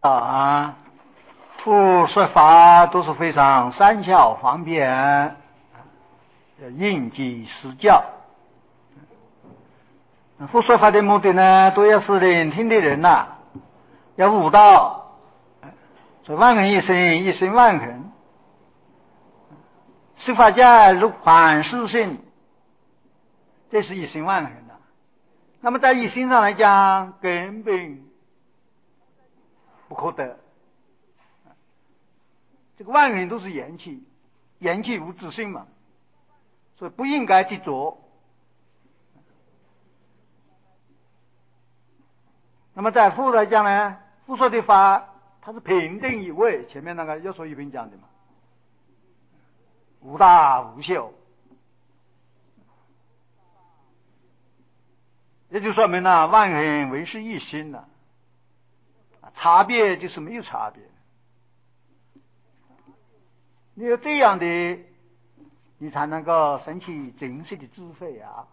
啊，复说法都是非常善巧方便，应机施教。复说法的目的呢，都要使聆听的人要悟道，说万恒一生，一生万恒，十法界如幻视性，这是一生万恒的。那么在一心上来讲，根本不可得。这个万恒都是缘起，缘起无自性嘛，所以不应该去做。那么在复来讲呢，复说的法它是平等一味，前面那个要说一品讲的嘛，无大无小，也就说明万恒唯是一心差别就是没有差别。你有这样的，你才能够升起真实的智慧啊。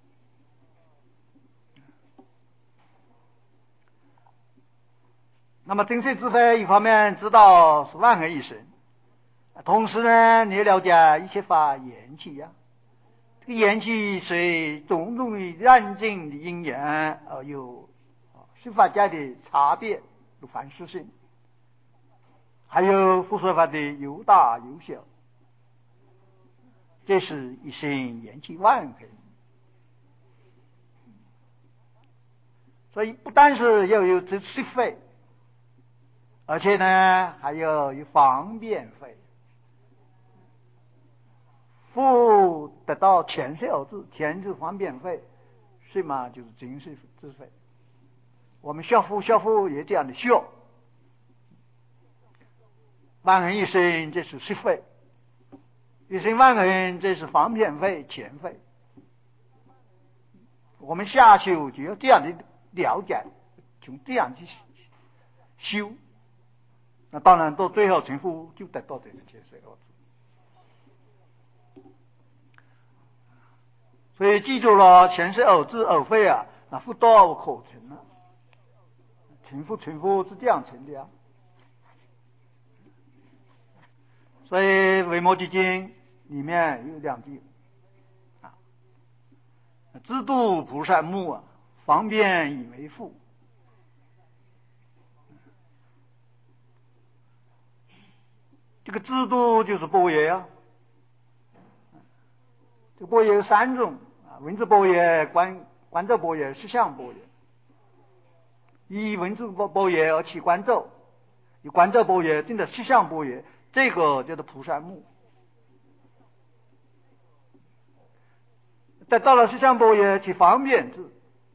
那么真实智慧一方面知道是万恒一生，同时呢，你了解一切法缘起这个缘起随种种的染净的因缘而有十法界的差别如凡事性，还有复说法的有大有小，这是一生缘起万恒。所以不但是要有这实慧，而且呢还要有方便慧。复得到前世而智，前世方便慧，什么就是真实智慧。我们学佛也这样的学。万恒一生，这是实慧；一生万恒，这是方便慧、前慧。我们下修就要这样的了解，从这样去修，那当然到最后成佛就得到这个前世而智。所以记住了，前世而智而慧那复道可成成佛是这样成的所以《维摩诘经》里面有两句自度菩萨目方便以为父。这个自度就是般若这个般若有三种文字般若、观照般若、实相般若。以文字般若而起观照，以观照般若定的实相般若，这个叫做菩萨目。得到了实相般若起方便智，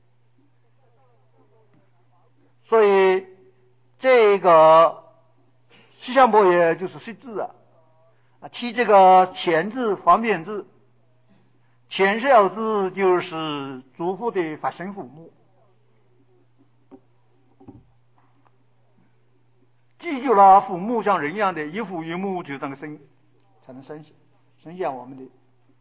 所以这个实相般若就是实智起这个前智方便智，前世而智就是诸佛的法身父母。记住了，父母像人一样的，一父一母就能生，才能生下我们的。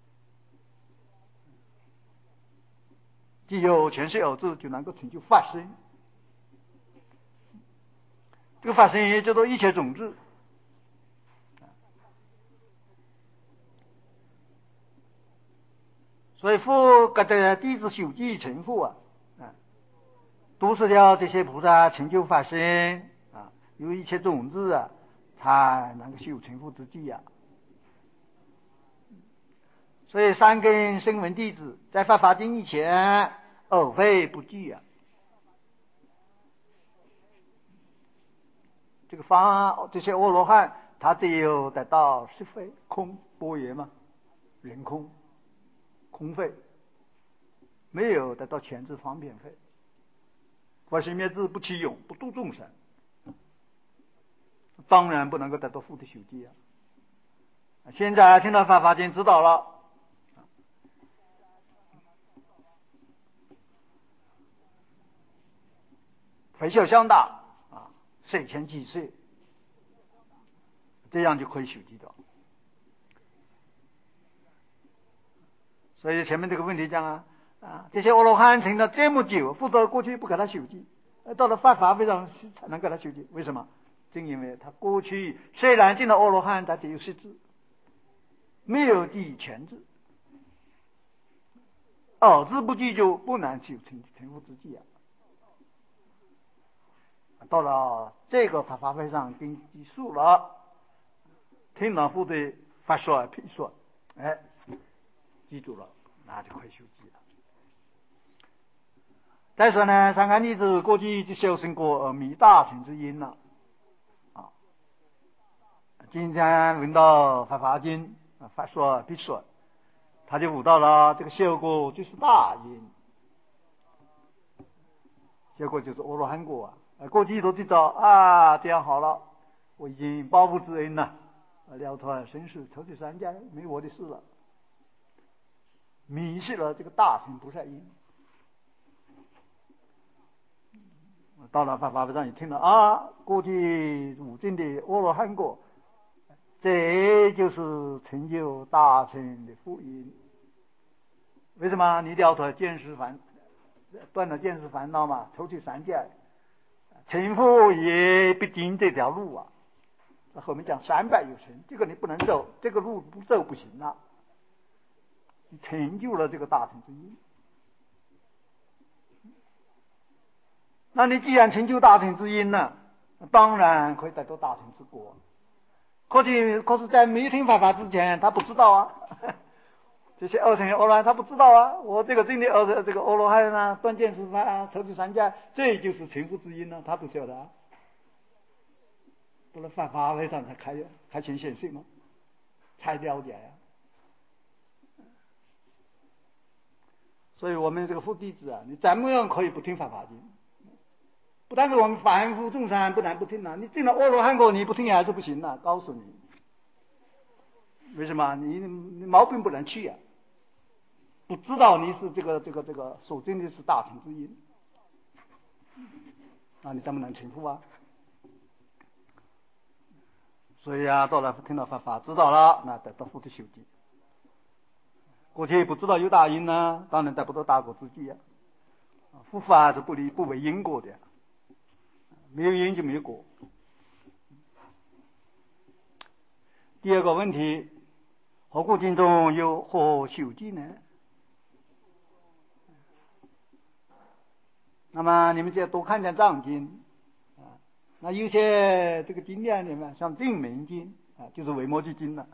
既有前世而智，就能够成就法身。这个法身也叫做一切种子。所以佛跟着弟子修记成佛都是要这些菩萨成就法身有一切种子才能够修成佛之际所以三根声闻弟子在发法经以前耳慧不具这些阿罗汉他只有得到实慧空般若嘛，人空空慧，没有得到前智方便慧。法身灭智不起用，不度众生，当然不能够得到佛的修记现在听到法华经知道了，回小向大谁前几岁，这样就可以修记到。所以前面这个问题讲这些阿罗汉成了这么久，佛陀过去不给他修记， 到了犯法非上才能给他修集。为什么？正因为他过去虽然进了阿罗汉，他只有识字，没有第全智，耳字不具就不能修成佛之际啊。到了这个法会上跟记述了，听了佛的法说批说，记住了，那就可以修集了。再说呢，三干弟子过去就修成过阿弥大乘之因了。今天闻到法经法说必说，他就悟到了这个修果就是大因，结果就是阿罗汉果啊。过去都知道啊，这样好了，我已经报复之恩了，了脱生死仇敌三界，没我的事了，迷失了这个大乘菩萨因。到了法会上也听了啊，过去悟证的阿罗汉果，这就是成就大乘的福音。为什么？你了脱见识烦，断了见识烦恼嘛，抽去三界，成佛也必经这条路啊。后面讲300有成，这个你不能走，这个路不走不行了。你成就了这个大乘之因，那你既然成就大乘之因了，当然可以得到大乘之果。可是在没听法之前，他不知道啊。这些二乘阿罗汉他不知道啊，我这个真的这个阿罗汉啊，断见识法啊，抽取三界，这就是成佛之因呢，他不晓得啊。到了法会上才开显显性嘛，才了解呀。所以我们这个佛弟子啊，你怎么样可以不听法经？不但是我们凡夫众生不但不听啊，你进了阿罗汉果你不听还是不行啊，告诉你。为什么？你毛病不能去啊，不知道你是这个所证的是大乘之因，那你怎么能成佛啊？所以啊，到了听到法知道了，那得到佛的修集。过去不知道有大因呢，当然得不到大果之际啊。佛法是不为因果的，没有因就没有果。第二个问题，何故经中有何修集呢？那么你们就要多看点藏经啊。那有些这个经典里面，像正明经啊，就是维摩诘经了。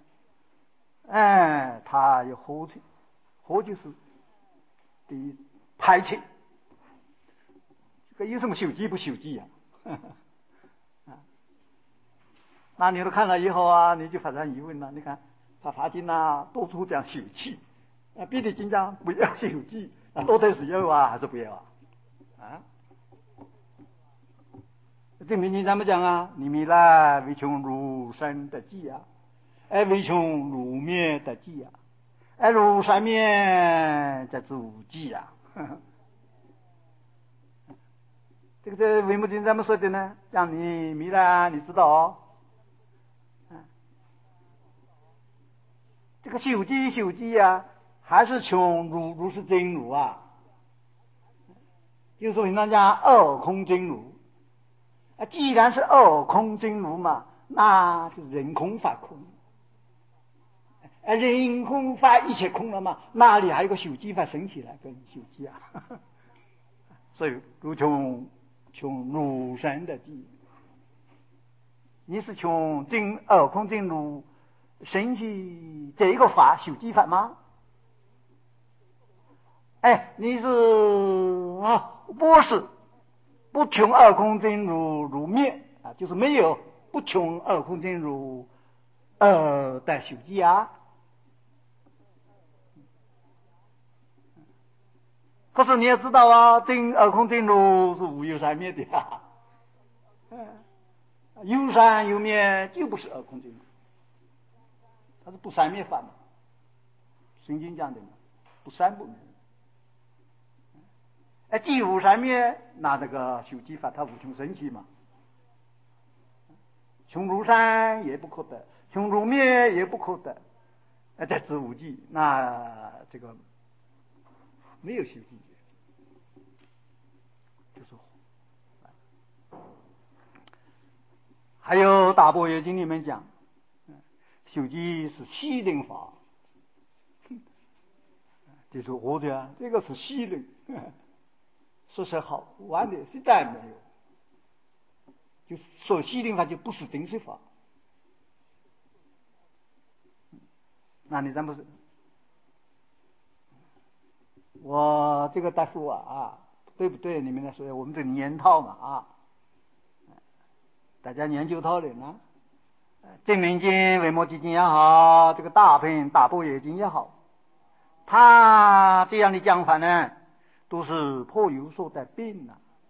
它有何处？何就是第一排斥。这个有什么修集不修集啊？那你都看了以后啊，你就发生疑问了。你看法经啊，多处讲修集，别的经讲不要修集，那到底是要啊还是不要啊？证明你怎么讲啊？你弥勒为穷如山得寂啊，为穷如灭得寂啊，如山灭则无寂啊。这个维摩诘怎么说的呢？讲你弥勒，你知道哦。这个修集啊，还是穷如是真如啊？就是说平常讲二空真如。既然是二空真如嘛，那就是人空法空。人空法一切空了嘛，哪里还有个修集法生起来跟修集啊？所以如穷如山的寂，你是穷二空真如生起这个法修集法吗？你是不是不穷二空真如灭啊？就是没有不穷二空真如的修集啊。可是你要知道啊，二空真如是无有三灭的啊。有三有灭就不是二空真如，它是不三灭法嘛，圣经讲的嘛，不三不灭。既无三灭，那这个修集法它无穷生起嘛。穷如山也不可得，穷如灭也不可得，在知无记，那这个没有修集，就是还有大般若经里面讲，修集是西灵法，就是我的这个是西灵，说是好玩的，实在没有。就说西灵法就不是定式法，那你咱不是？我这个大夫对不对？你们来说，我们这研讨嘛大家研究讨论啊。正明经、维摩诘经也好，这个大品大般若经也好，他这样的讲法呢，都是颇有所在病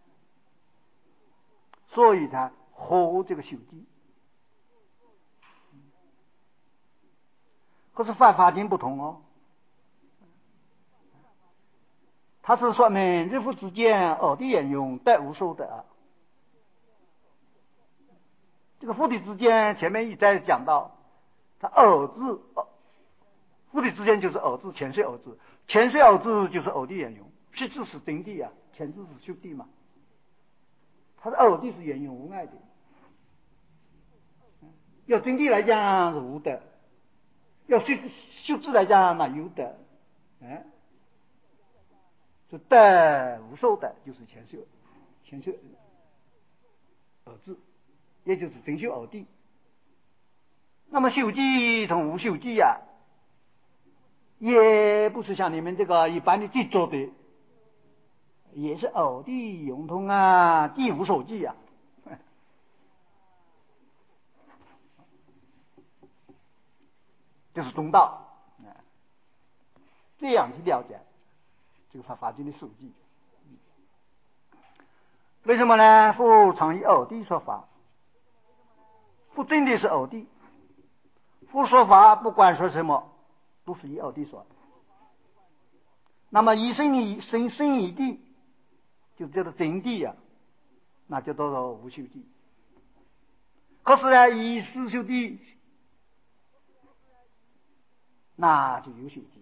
所以才和这个修集。可是法经不同哦，它是说明日复之间耳地言用得无所得。这个复体之间前面一再讲到，它耳字复体之间就是耳字，前摄耳字，前摄耳字就是耳地言用，实质是定地前字是修地嘛，它的耳地是言用无碍的。要定地来讲是无得，要修字来讲那有得，是得无受得，就是前摄耳字，也就是真修耳地。那么修集同无修集也不是像你们这个一般的记作的，也是耳地融通记无所记这是中道这样去了解这个法经的数据。为什么呢？复常以耳地说法，复真的是耳地，复说法不管说什么都是以耳地说。那么以身以地，就叫做真谛那就叫做无修谛。可是呢，以实修谛，那就有修谛。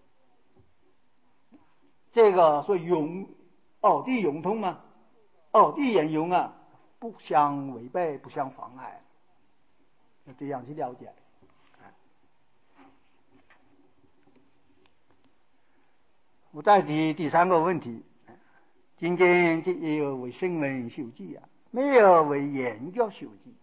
这个说耳地融通嘛，耳地言用不相违背，不相妨碍，要这样去了解。我再提第三个问题，今天这也有为声闻修记没有为研究修记。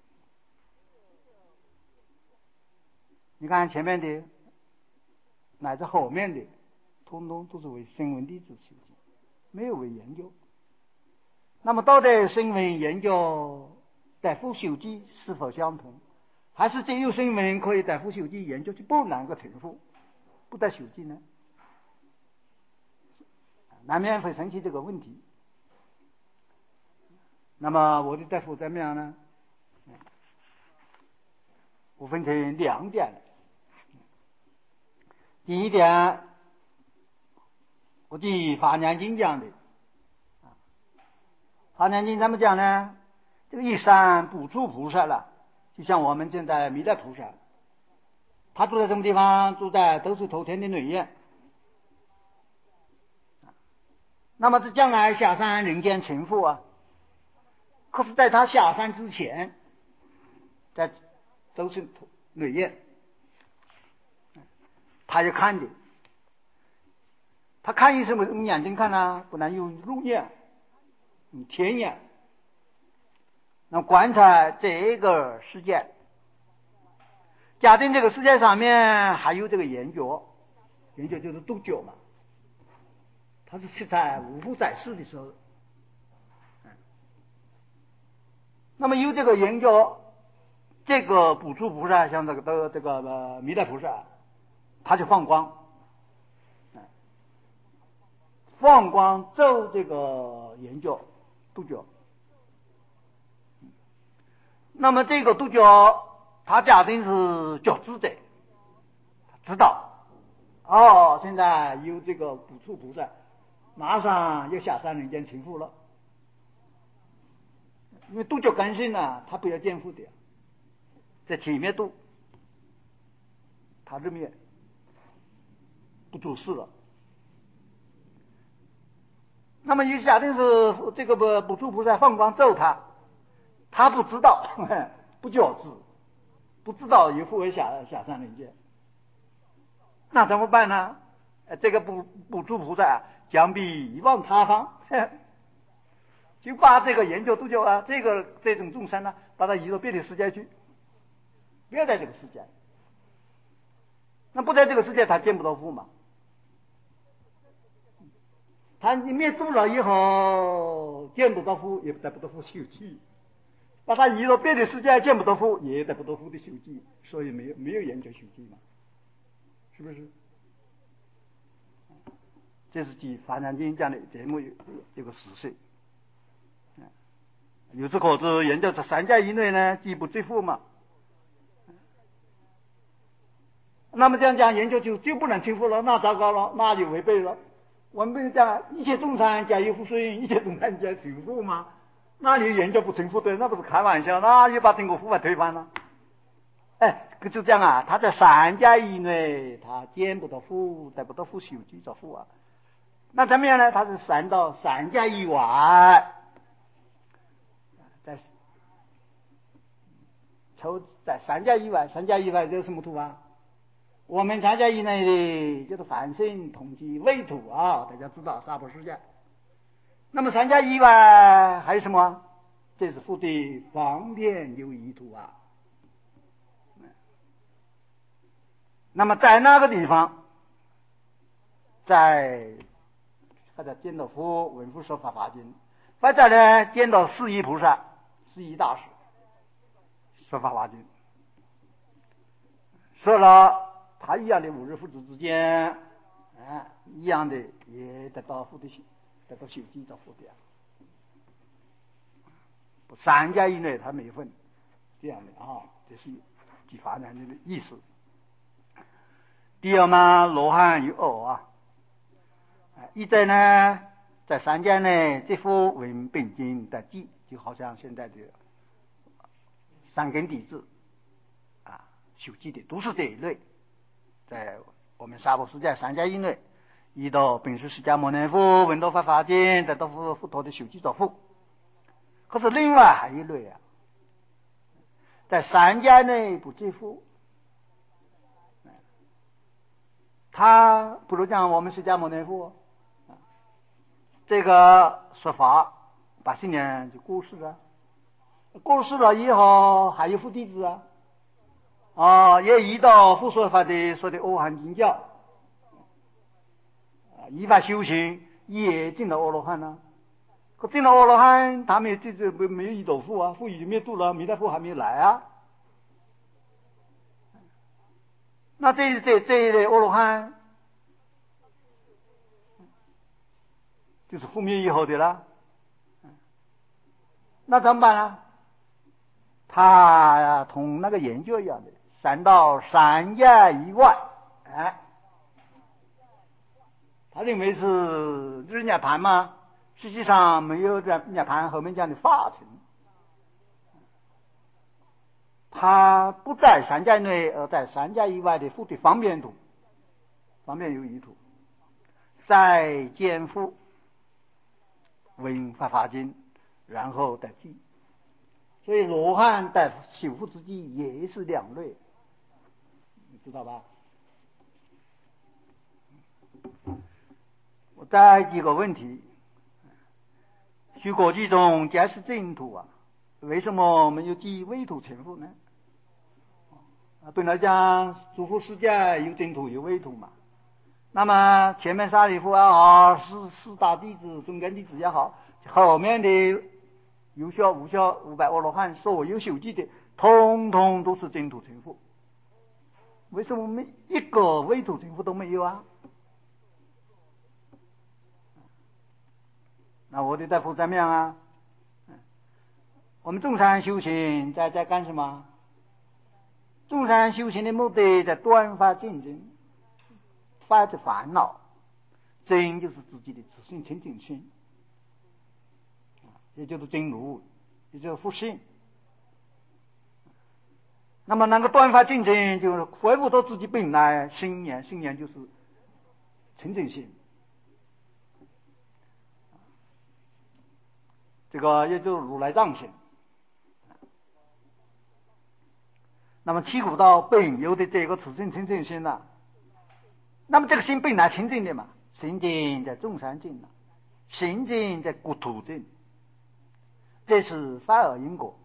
你看前面的乃至后面的通通都是为声闻弟子修记，没有为研究。那么到底声闻研究在复修记是否相同，还是只有声闻可以在复修记研究就不能够成复不得修记呢？难免会生起这个问题。那么我的大夫怎么样呢？我分成两点。第一点，我记《华严经》讲的，《华严经》怎么讲呢？这个一山不出菩萨了，就像我们现在弥勒菩萨，他住在什么地方？住在都是头天的内院。那么这将来下山人间成佛可是在他下山之前，在都是内院，他也看的。他看用什么眼睛看不能用肉眼，用天眼。那观察这个世界，假定这个世界上面还有这个研究就是度觉嘛。他是在五福在世的时候，那么有这个研究，这个补处菩萨像这个弥勒菩萨，他就放光，做这个研究度觉。那么这个度觉，他假定是觉知者，知道现在有这个补处菩萨。马上要下山人间成佛了，因为度觉根性他不要见佛的，在前面度，他这边不做事了。那么有假定是这个补处菩萨放光咒他不知道， 不觉知，不知道有复活下三人间，那怎么办呢？这个补助菩萨将必遗忘他方，就把这个研究度教啊，这种众生呢，把他移到别的世界去，不要在这个世界。那不在这个世界，他见不到父嘛。他灭度了以后，见不到父，也得不到父受记。把他移到别的世界，见不到父，也得不到父的受记，所以没有研究受记嘛，是不是？这是据《法常经》讲的这么一个事实。由此可知，研究这三界以内呢，既不知父嘛。那么这样讲，研究就不能成佛了，那糟糕了，那就违背了。我们不是讲一切众生皆有福水，一切众生皆成佛吗？那你研究不成佛的，那不是开玩笑，那就把整个佛法推翻了。就这样啊，他在三界以内，他见不到佛，得不到佛受记着佛啊。那怎么样呢？他是散到三界以外，在三界以外，三界以外这是什么土啊？我们三界以内的就是梵性、同居、秽土啊，大家知道娑婆世界。那么三界以外还有什么？这是佛的方便有余土啊。那么在那个地方，或者见到佛，闻佛说法华经，或者呢见到四依菩萨、四依大师说法华经，说了他一样的五日父子之间，一样的也得到佛的得到受记着佛的。三界以内他没分，这样的啊，这是即法常经的意思。第二嘛，罗汉有二啊，一者呢在三界内这副闻本经的记，就好像现在的三根弟子啊，受记的都是这一类，在我们娑婆世界三界以内，遇到本师释迦牟尼佛闻到法华经，得到佛陀的受记着佛。可是另外还有一类啊，在三界内不知佛，他不如讲我们释迦牟尼佛这个说法80年就过世了，过世了以后还有佛弟子也遇到佛说法的说的阿含经教，依法修行也进了阿罗汉了。可进了阿罗汉，他们没有遇到佛啊，佛已经灭度了，弥勒佛还没有来啊。那这一类阿罗汉，就是覆灭以后的了。那怎么办呢？他同那个研究一样的，散到三界以外，他认为是日涅盘嘛，实际上没有在涅盘后面讲的法尘。他不在三界内，而在三界以外的佛的方便土，方便有余土，在见佛闻法华经，然后再记。所以罗汉在修复之际也是两类，你知道吧？我再几个问题。修果记中皆是净土啊，为什么没有记秽土成佛呢？本来讲诸佛世界有净土有秽土嘛，那么前面沙利弗也好，四大弟子、中根弟子也好，后面的有效无效500阿罗汉，所有修记的通通都是净土成佛，为什么没一个秽土成佛都没有啊？那我的答复怎么样啊？我们众生修行在干什么？众生修行的目的在断发净真，发的烦恼，真就是自己的自性清净心，也就是真如，也就是佛性。那么能够断发净真，就是恢复到自己本来心念，心念就是清净心。这个也就是如来藏性。 那么起悟到本有的这个自性清净心了，那么这个心本来清净的嘛，心净在众山净了，心净在国土净，这是反而因果。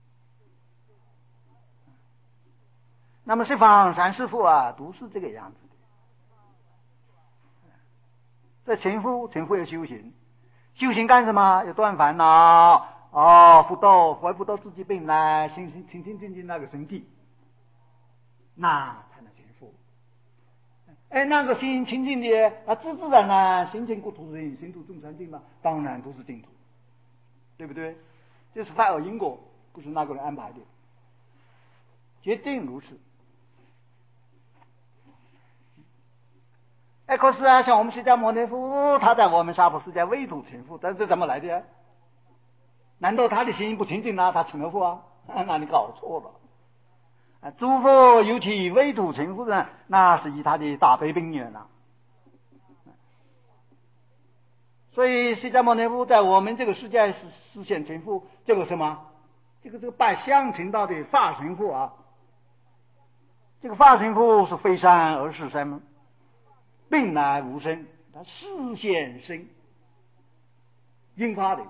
那么十方三世父啊，都是这个样子的。这成佛要修行，修行干什么？要断烦恼恢复到自己本来清清净那个身体，那才能成佛。那个心清净的自自然然心净国土净，心土众山净嘛，当然都是净土，对不对？这是反而因果，不是那个人安排的，决定如此。可是像我们释迦牟尼佛，他在我们娑婆世界为土成佛，这怎么来的？难道他的心不清净他成了佛啊？那你搞错了。诸佛有其为土成佛呢，那是以他的大悲悲愿啊。所以释迦牟尼佛在我们这个世界实现成佛，这个什么？这个拜相成道的法成佛啊。这个法成佛是非善而是身，本来无生，他示现身引发的，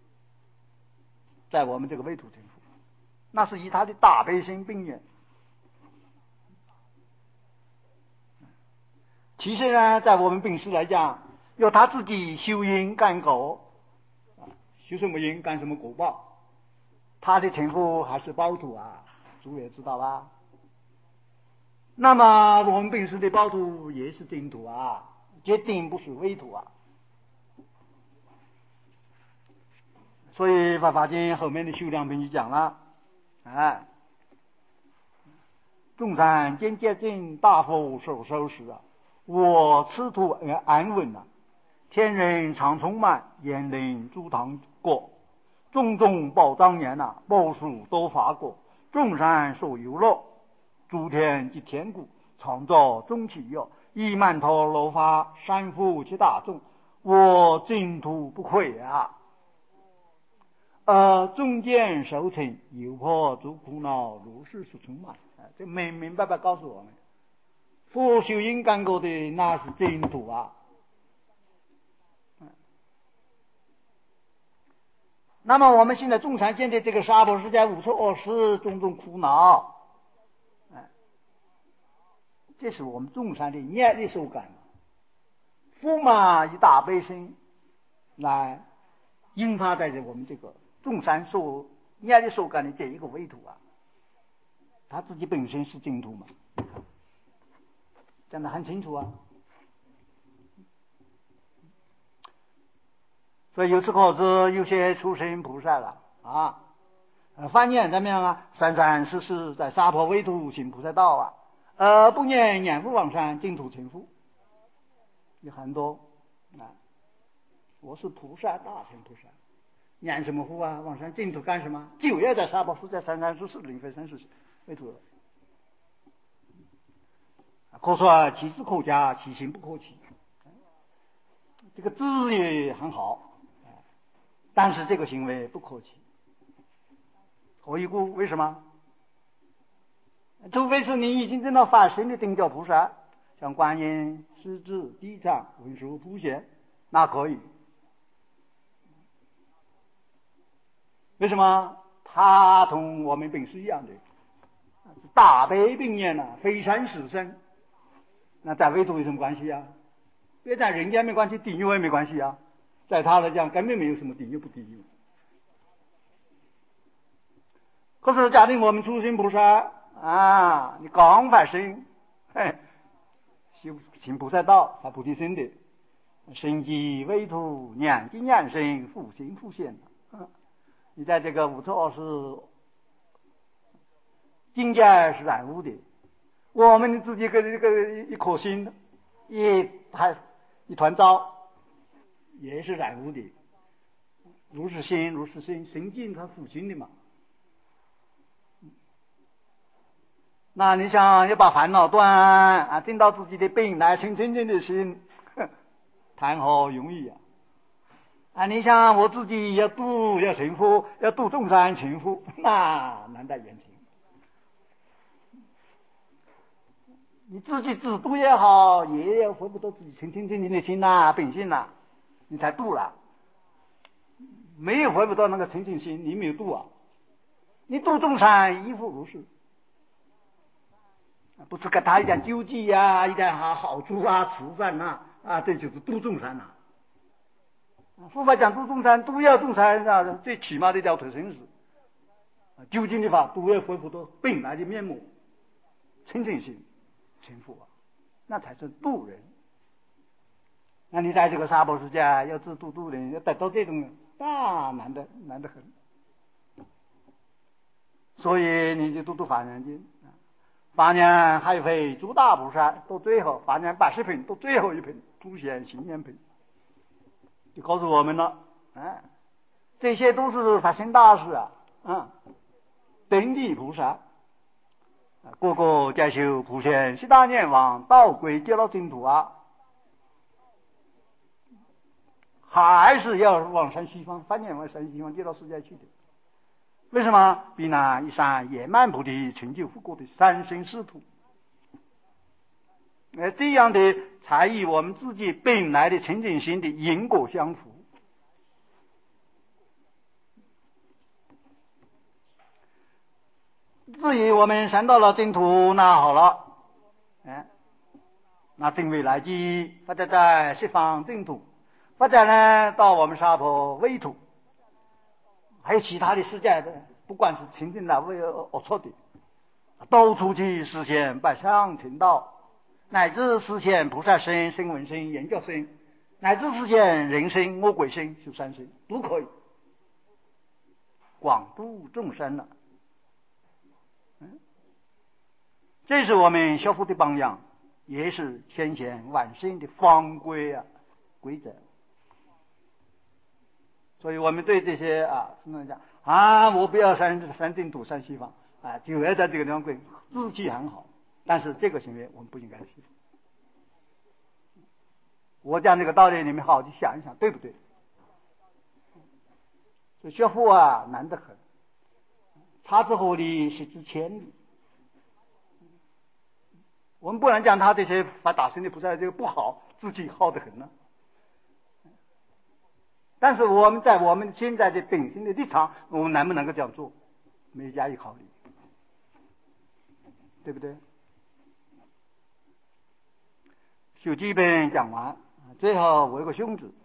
在我们这个为土成佛，那是以他的大悲心悲愿。其实呢，在我们本师来讲，由他自己修因干果，修什么因干什么果报，他的成佛还是报土啊，诸位知道吧？那么我们本师的报土也是净土啊，决定不是微土啊。所以法华经后面的修量品就讲了，众山见洁净，大佛受受持啊，我此土安稳啊，天人常充满，炎灵诸堂过，种种宝藏严啊，宝树都发果，众山所游乐，诸天及天谷，创造众起有，以曼陀罗发，山福其大众，我净土不愧啊。中间受成，诱破诸苦恼，如是是充满。这明明白白告诉我们，佛修因干果的那是净土啊。那么我们现在众常见的这个娑婆世界无错恶事，种种苦恼，这是我们众生的业力受感。佛嘛以大悲心来引发在我们这个众生受业力受感的这一个为土啊，他自己本身是净土嘛，讲得很清楚啊。所以由此可知，有些出生菩萨了翻念怎么样啊？三三世世在娑婆为土行菩萨道啊，不念念佛往生净土成佛，有很多我是菩萨，大乘菩萨，念什么佛啊？往生净土干什么？就要在娑婆世界三三世世临非三世为土了。可说其志可嘉，其行不可弃。这个志也很好，但是这个行为不可弃。何以故？为什么？除非是你已经证到法身的顶觉菩萨，像观音、狮子、地藏、文殊、普贤，那可以。为什么？他同我们本是一样的，大悲并念非善是身。那在为土有什么关系啊？别在人间没关系，地狱也没关系啊。在他来讲，根本没有什么地狱不地狱。可是假定我们初心菩萨你刚发生修行菩萨道，发菩提心的，身即为土，念即念身，复行复现你在这个无错恶事境界是染污的，我们自己跟这个一颗心一团糟也是染污的，如是心如是心，心境它复心的嘛。那你想要把烦恼断进到自己的本来清净的心，谈何容易你想我自己要成佛，要度众生成佛，那难在言情。 你自己自度也好，也要回不到自己清清净净的心呐、本性呐，你才度了。没有回不到那个清净心，你没有度啊。你度众生亦复如是，不是给他一点救济呀、一点好处啊、慈善呐这就是度众生呐。佛法讲度众生，度要众生最起码的一条腿生死。究竟的话，都要恢复到本来的面目，清净心。成佛，那才是度人。那你在这个娑婆世界要自度人，要得到这种难得很。所以你就读法然经，法然还会诸大菩萨到最后，法然80品到最后一品凸显行愿品，就告诉我们了，这些都是发心大事等地菩萨。个个皆修普贤十大愿望，道归极乐净土还是要往山西方，发愿往山西方极乐世界去的。为什么？彼那一山圆满菩提成就复果的三生师徒，这样的才与我们自己本来的清净心的因果相符。至于我们上到了净土，那好了，那正为来机，或者在西方净土，或者呢到我们娑婆秽土，还有其他的世界的，不管是清净的为恶错的，都出去实现百相成道，乃至实现菩萨身、声闻身、圆觉身，乃至实现人身、恶鬼身、修三身，都可以广度众生了。这是我们学佛的榜样，也是先贤万圣的方规规则。所以我们对这些什么讲我不要三净土三西方就要在这个地方归，志气很好，但是这个行为我们不应该去。我讲这个道理，你们好好去想一想，对不对？所以学佛难得很，差之毫厘，失之千里。我们不能讲他这些发大乘的菩萨这个不好，自己好得很呢。但是我们在我们现在的本性的立场，我们能不能够这样做，没加以考虑，对不对？修基本讲完，最后我有个兄子，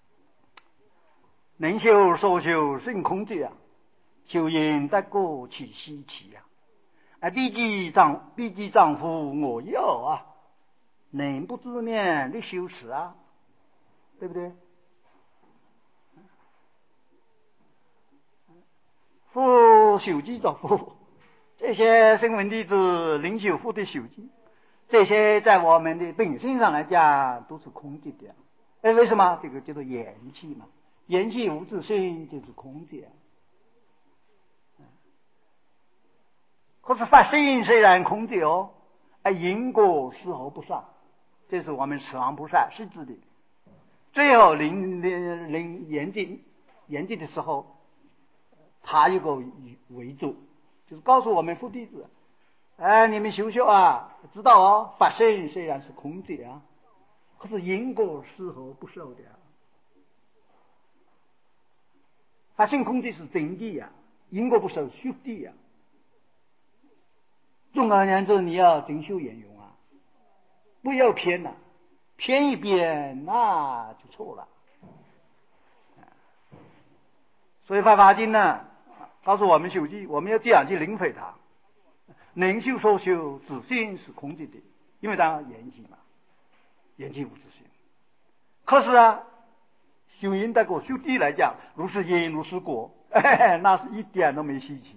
能修所修甚空寂修因得果岂稀奇必记丈夫我有能不自勉的修持对不对？复修记作复，这些声闻弟子灵修复的修记，这些在我们的本性上来讲都是空寂的为什么？这个叫做言气嘛，言气无自性就是空寂可是发心虽然空寂因果丝毫不善，这是我们十方菩萨是指的。最后临严禁的时候，他有个为主，就是告诉我们佛弟子你们修修知道法身虽然是空寂可是因果丝毫不受的法身空寂是真谛因果不受虚谛总而言之，你要真修圆融不要偏偏一边那就错了。所以《法华经》呢告诉我们修记，我们要这样去领会它。能修所修，自性是空寂的，因为它言气嘛，言气无自性。可是修因得果修谛来讲，如是因如是果，那是一点都没稀奇。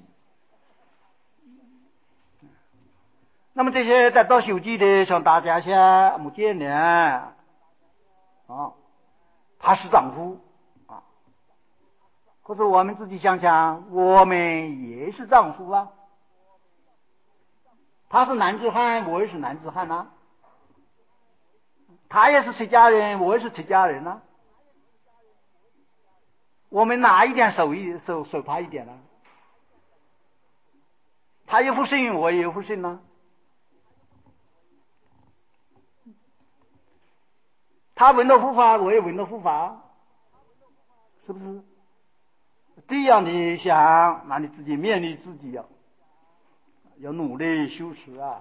那么这些得到修记的，像大家像目犍连他是丈夫可是我们自己想想，我们也是丈夫他是男子汉，我也是男子汉他也是出家人，我也是出家人我们哪一点受他一点他有福性，我也有福性他闻到佛法，我也闻到佛法，是不是？这样的想，那你自己勉励自己要努力修持啊！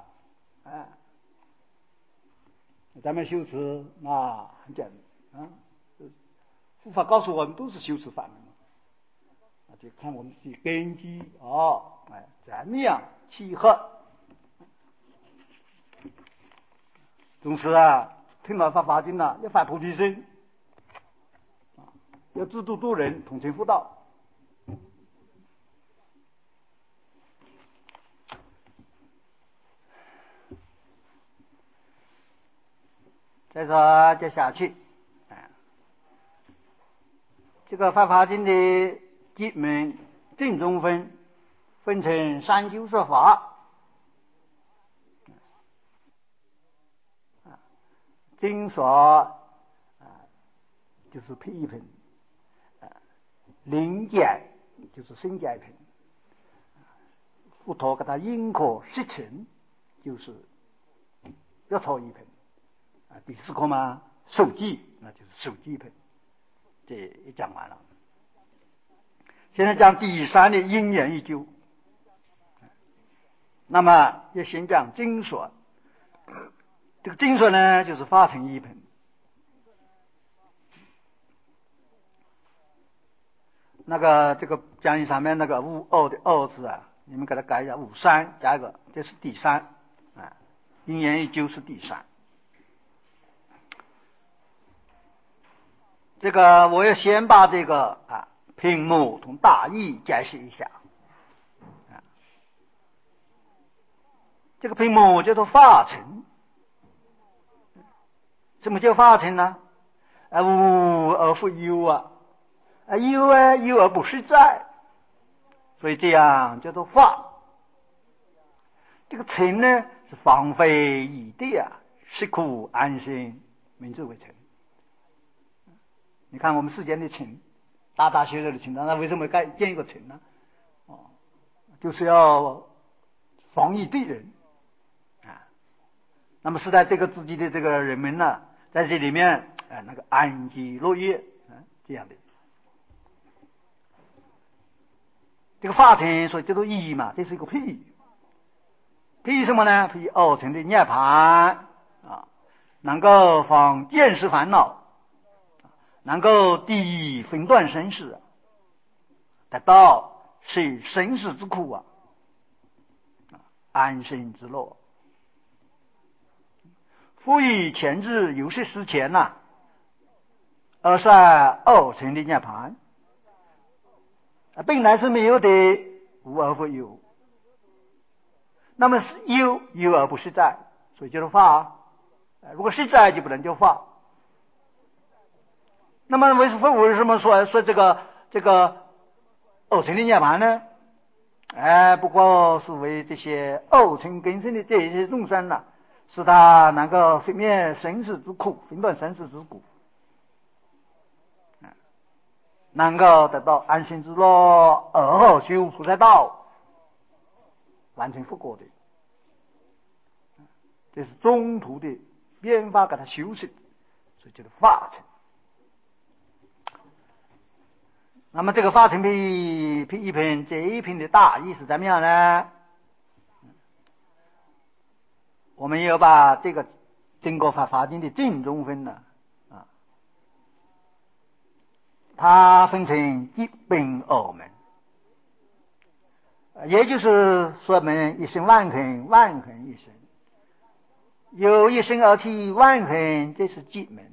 咱们修持那很简单啊，佛法告诉我们都是修持法门嘛，那就看我们自己根基怎么样契合。总是听了法经了，要发菩提心，要自度度人，统成佛道。再说接下去，这个法华经的基门正宗分成三纠摄法。经说就是批评，灵解就是心解品，佛陀给他因果实情就是要错一品。第四课嘛，受记那就是受记品，这也讲完了。现在讲第三的因缘一究，那么也先讲经说。这个经说呢，就是法成一品。这个讲义上面那个52的2字你们给它改一下53加一个，这是第三因缘一究是第三。这个我要先把这个屏幕同大意解释一下。这个屏幕叫做法成。什么叫法成呢？无而复有有而不实在，所以这样叫做法。这个成呢是放非异地实苦安心，名字为成。你看我们世间的成，大大小小的成，那为什么建一个成呢？就是要防御敌人那么是在这个自己的这个人们呢，在这里面那个安居乐业这样的。这个法成所以叫做义嘛，这是一个譬喻。譬喻什么呢？譬喻二乘的涅槃能够防见识烦恼，能够第一分断生死，得到是生死之苦安身之乐。复以前至有些时前而善二乘的涅槃，本来是没有的，无而复有。那么有而不实在，所以叫做法如果实在就不能叫法。那么为什么说这个二乘的涅槃呢？不过是为这些二乘根生的这些众生使他能够灭生死之苦，分断生死之苦，能够得到安心之乐，而后修菩萨道，完成佛果的。这是中途的编法给他修饰，所以叫做法成。那么这个法成譬一品，这一品的大意是怎么样呢？我们要把这个经过法经的正宗分它分成基本二门，也就是说明一生万恒，万恒一生。有一生而起万恒，这是基门，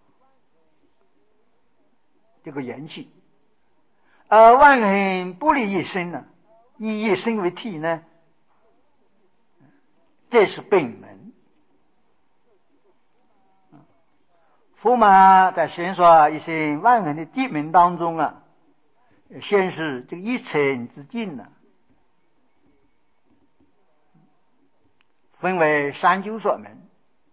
这个元气。而万恒不离一生以一生为体呢，这是本门。佛嘛在先说一生万恒的基门当中先是这个一尘之境分为三纠摄门，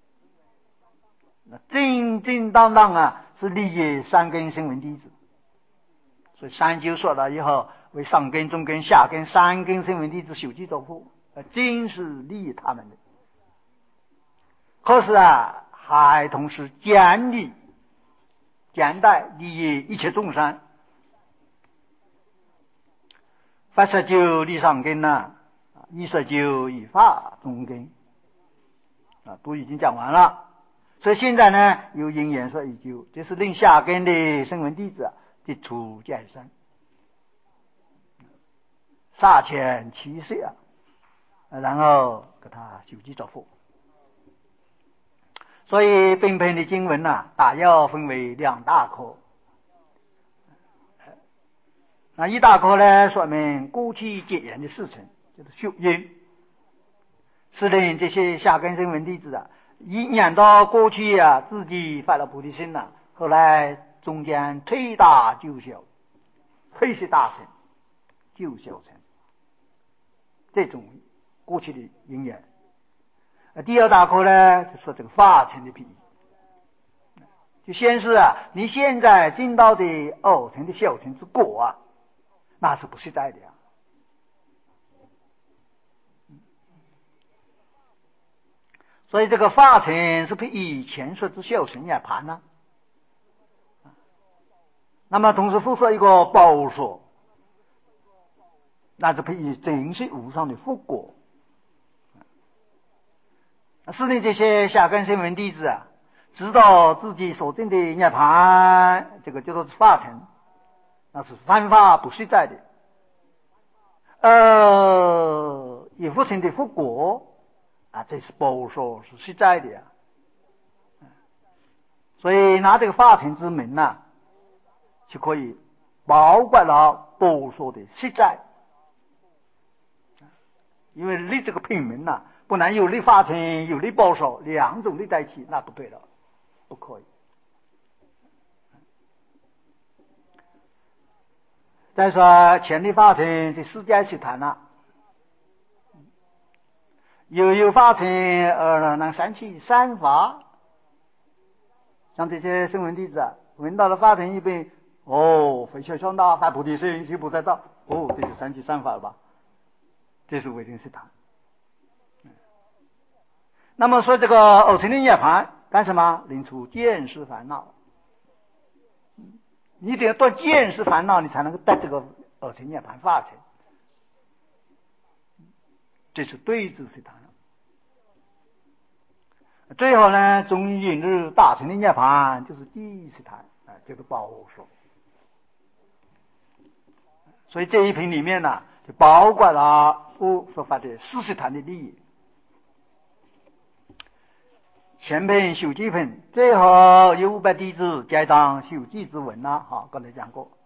正正当当是立业三根声闻弟子。所以三纠说了以后，为上根、中根、下根三根声闻弟子修集作佛，真是利益他们的。可是还同时建立将待利益一切众生。法说就理上根呐，义说就以法中根都已经讲完了。所以现在呢，有因缘说已究，这是令下根的声闻弟子的出家生，杀前7岁然后给他修集作佛。所以本篇的经文大要分为2大科。那一大科呢，说明过去结缘的事情，就是修因，是令这些下根声闻弟子一念到过去自己发了菩提心后来中间推大就小，非是大乘就小乘，这种过去的因缘。第2大科呢，就说这个法乘的譬喻，就先是你现在进到的偶乘的小乘之果那是不实在的所以这个法乘是譬喻前说之小乘涅槃那么同时附说一个报说，那是譬喻真实无上的佛果。是令这些下根声闻弟子知道自己所证的涅槃，这个叫做法乘，那是凡法不实在的。以佛成的佛果这是报说是实在的所以拿这个法乘之名就可以包括了报说的实在。因为立这个品名不能有立法乘有立报说2种立在一起，那不对了，不可以。再说前立法乘这世界去谈有法乘能生起善法，像这些声闻弟子闻到了法乘一边非修向大发菩提心修菩萨道这就生起善法了吧，这是唯定是谈。那么说这个偶乘的涅槃干什么？领出见识烦恼。你得要断见识烦恼，你才能够得这个偶乘涅槃法乘，这是对治是谈。最后呢，终于引入大乘的涅槃，就是第一次谈这个报说。所以这一品里面就包括了佛所发的40坛的利益。前篇修集品，最后有500弟子加上修集之文刚才讲过。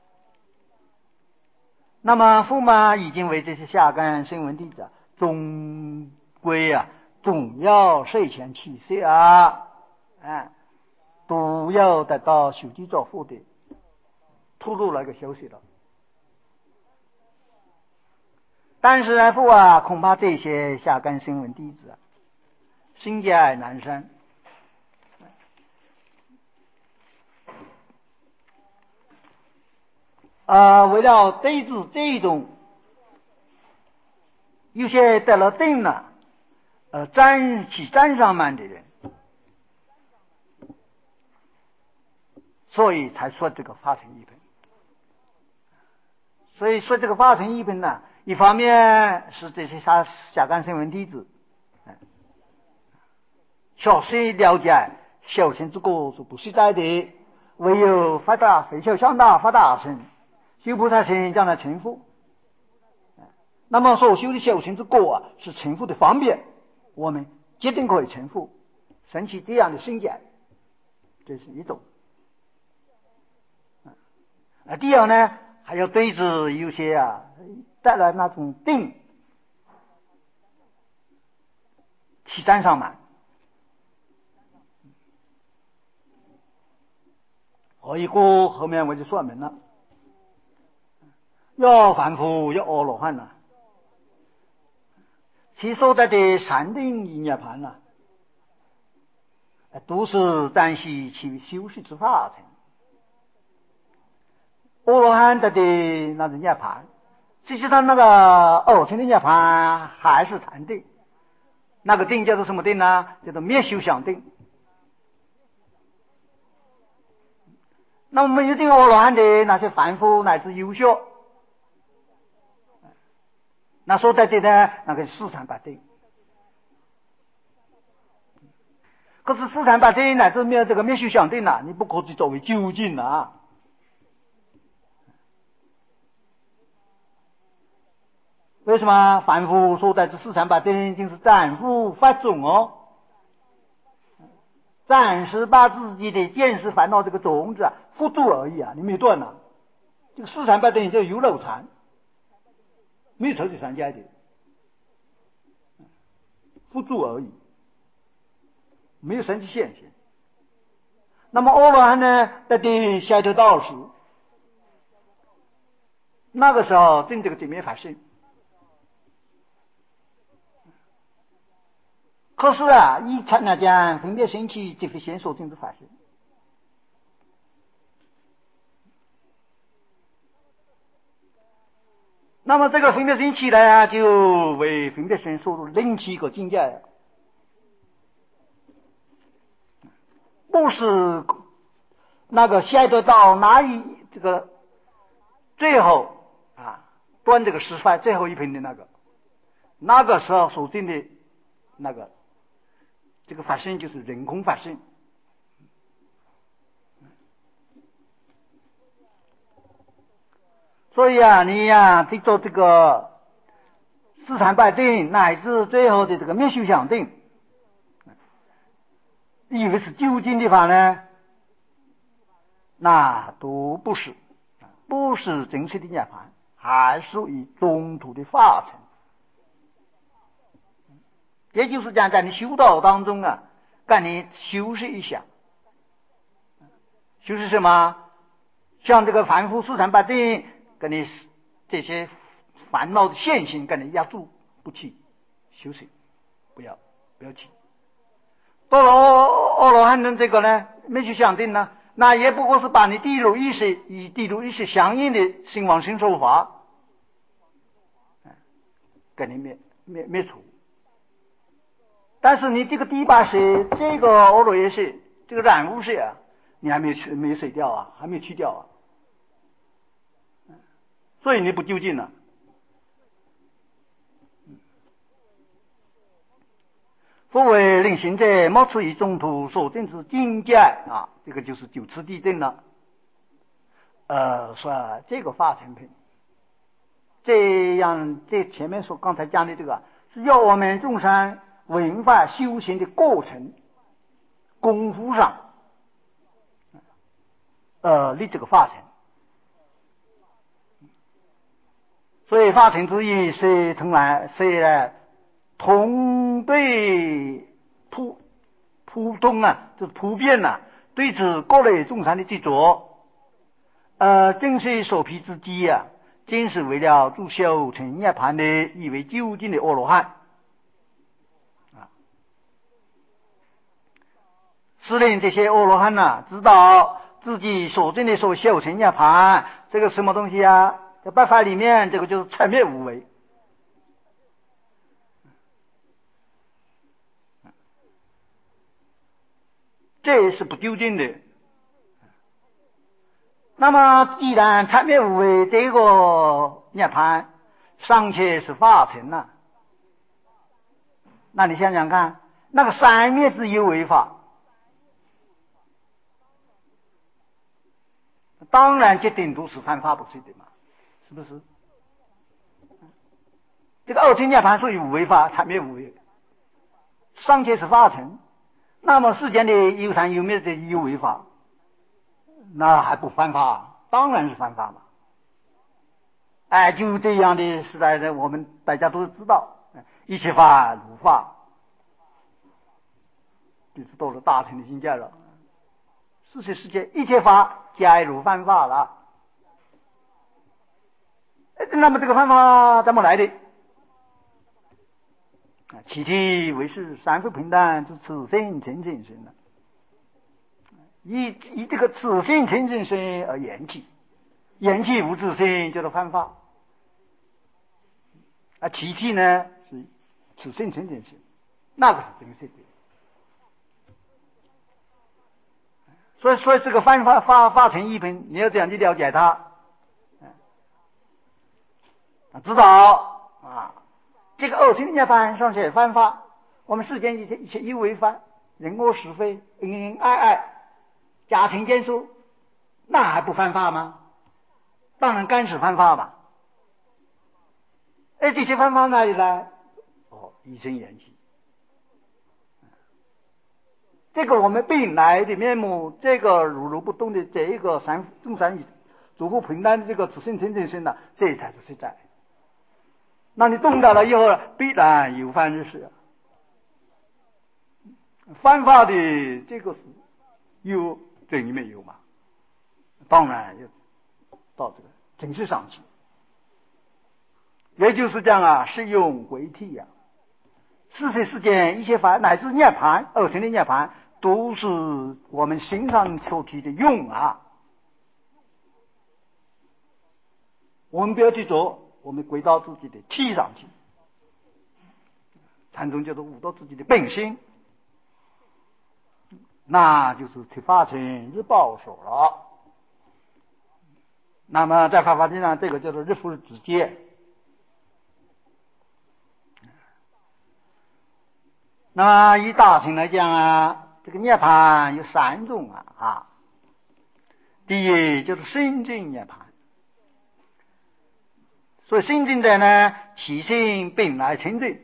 那么佛已经为这些下根声闻弟子终归总要睡前7岁都要得到修集作佛的吐露了一个消息了。但是佛恐怕这些下根声闻弟子心结难生，为了对治这种有些得了定了沾上慢的人，所以才说这个法乘一品。所以说这个法乘一品一方面是这些下根声闻弟子确实了解小乘之果是不实在的，唯有发大非修向大发大乘修菩萨行将来成佛。那么所修的小乘之果是成佛的方便，我们决定可以成佛，升起这样的心解，这是一种。第二呢，还要对治有些带来那种定起沾上满。一个后面我就说明了，要凡夫要阿罗汉其所在的禅定与涅槃都是暂时其修习之法乘。阿罗汉得的那是涅槃，实际上那个偶乘的涅槃还是禅定，那个定叫做什么定呢？叫做灭修想定。 那么没有这个阿罗汉的那些凡夫乃至优秀，那所在的呢，那个四禅八定。可是四禅八定乃至这个灭修想定你不可以作为究竟为什么凡夫所在之四禅八定就是暂复发种暂时把自己的见识烦恼这个种子附住而已你没有断这个四禅八定叫有漏禅，没有彻底三界的附住而已，没有神迹现象。那么阿罗汉呢，在第下头道时，那个时候正这个解灭法身。可是以刹那间分别升起，即非现所证之法身。那么这个分别升起来就为分别身所另起一个境界不是那个下得到哪一这个最后断这个十法最后一品的那个时候所定的这个法身就是人空法身。所以你去做这个四禅八定乃至最后的这个灭修想定，以为是究竟的法呢，那都不是，不是真实的涅槃，还属于中途的法尘。也就是讲，在你修道当中让你修饰一下，修饰什么？像这个凡夫四禅八定，跟你这些烦恼的现行，跟你压住不去修饰，不要去。到了阿罗汉的这个呢，没去想定呢，那也不过是把你地入意识与地入意识相应的心往生受法，给你灭除。但是你这个第八识，这个阿罗耶识，这个染污识你还没有水掉还没有去掉所以你不究竟了。夫为令行者冒此于中途所证之境界这个就是九次地定了。说这个法成品，这样这前面说刚才讲的这个是要我们众生文化修行的过程功夫上立这个法成。所以法成之意是同对普通就是普遍对此各类众生的执着正是所披之机正是为了助修成涅槃的以为究竟的阿罗汉是令这些阿罗汉知道自己所证的所修成涅槃这个什么东西在办法里面，这个就是彻灭无为。这是不究竟的。那么既然彻灭无为这个涅槃尚且是法成那你想想看，那个三灭之有为法当然决定都是犯法不是的嘛，是不是？这个二乘涅槃属于无为法，彻灭无为，尚且是法成，那么世间的有三有灭的有为法那还不犯法？当然是犯法嘛。就这样的时代呢，我们大家都知道，一切法如法，就是到了大乘的境界了。世界一切法皆如犯法了。那么这个犯法怎么来的？其体为是三不平等之此性成正身以这个此性成正身而言起，言起无自性叫做犯法其体呢是此性成正身，那个是真实的。 所以这个发成一品，你要这样去了解它，知道啊，这个恶性的涅槃上写犯法，我们世间一切有为法，人我是非，恩恩爱爱，家庭间属，那还不犯法吗？当然干是犯法嘛。这些犯法哪里来？以身言气。这个我们本来的面目，这个如如不动的这一个众善诸佛平安的这个自性清净心呢，这才是实在。那你动到了以后，必然有犯之事。犯法的这个是有，这里面有嘛？当然要到这个正式上去。也就是讲啊，是用归体呀。世间一切法乃至涅槃，恶性的涅槃，都是我们心上所提的用啊。我们不要去做，我们归到自己的体上去。禅宗就是悟到自己的本心，那就是去发成日报所了。那么在法华经上，这个叫做日复之戒。那么以大乘来讲啊，这个涅槃有三种啊。第一就是心净涅槃。所以心净者呢，其心本来清净。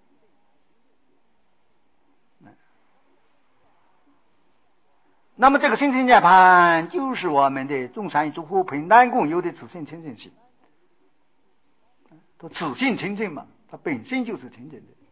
那么这个心净涅槃就是我们的众善诸佛平安共有的自性清净心。都自性清净嘛，它本身就是清净的。